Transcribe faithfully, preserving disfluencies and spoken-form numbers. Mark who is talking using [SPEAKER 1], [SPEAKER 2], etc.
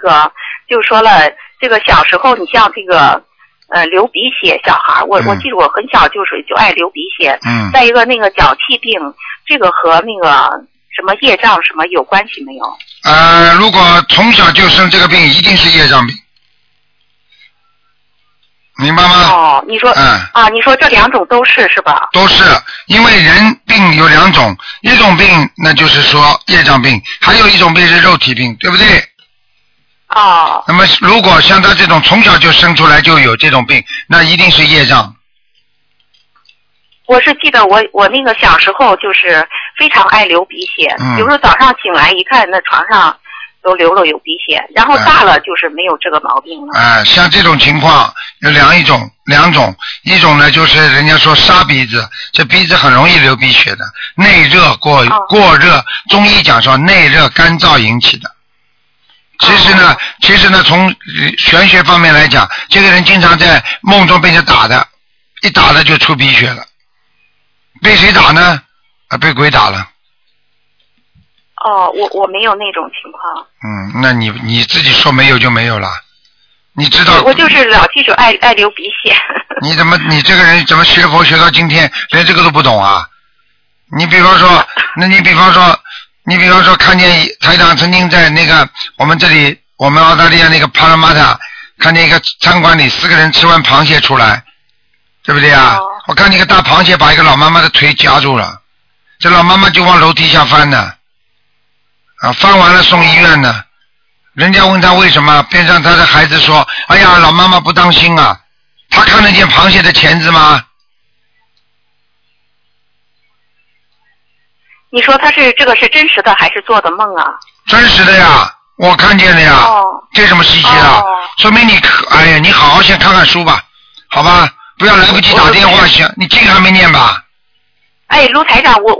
[SPEAKER 1] 个就说了，这个小时候你像这个呃流鼻血，小孩我、嗯、我记得我很小就是就爱流鼻血。
[SPEAKER 2] 嗯。
[SPEAKER 1] 再一个那个脚气病，这个和那个什么业障什么有关系没有？
[SPEAKER 2] 呃，如果从小就生这个病，一定是业障病。明白吗？
[SPEAKER 1] 哦，你说，嗯啊，你说这两种都是是吧？
[SPEAKER 2] 都是，因为人病有两种，一种病那就是说业障病，还有一种病是肉体病，对不对？
[SPEAKER 1] 哦。
[SPEAKER 2] 那么如果像他这种从小就生出来就有这种病，那一定是业障。
[SPEAKER 1] 我是记得我我那个小时候就是非常爱流鼻血，
[SPEAKER 2] 嗯、
[SPEAKER 1] 有时候早上醒来一看那床上都流了有鼻血，然后大了就是没有这个毛病了。
[SPEAKER 2] 哎、呃，像这种情况有两一种，两种，一种呢就是人家说沙鼻子，这鼻子很容易流鼻血的，内热过、哦、过热，中医讲说内热干燥引起的。其实呢，哦、其实呢，从玄学方面来讲，这个人经常在梦中被人打的，一打了就出鼻血了。被谁打呢？啊，被鬼打了。
[SPEAKER 1] 哦，我我没有那种情况。
[SPEAKER 2] 嗯，那你你自己说没有就没有了，你知道？
[SPEAKER 1] 我就是老记住爱爱流鼻血。
[SPEAKER 2] 你怎么你这个人怎么学佛学到今天连这个都不懂啊？你比方说，那你比方说，你比方说看见台长曾经在那个我们这里我们澳大利亚那个帕拉马塔看见一个餐馆里四个人吃完螃蟹出来，对不对啊？哦、我看见一个大螃蟹把一个老妈妈的腿夹住了，这老妈妈就往楼梯下翻呢。啊，翻完了送医院呢，人家问他为什么，边上他的孩子说：“哎呀，老妈妈不当心啊，他看得见螃蟹的钳子吗？”
[SPEAKER 1] 你说他是这个是真实的还是做的梦啊？
[SPEAKER 2] 真实的呀，我看见了呀，哦、这什么稀奇的？哦、说明你，哎呀，你好好先看看书吧，好吧，不要来不及打电话，行，你经还没念吧？
[SPEAKER 1] 哎，卢台长，我。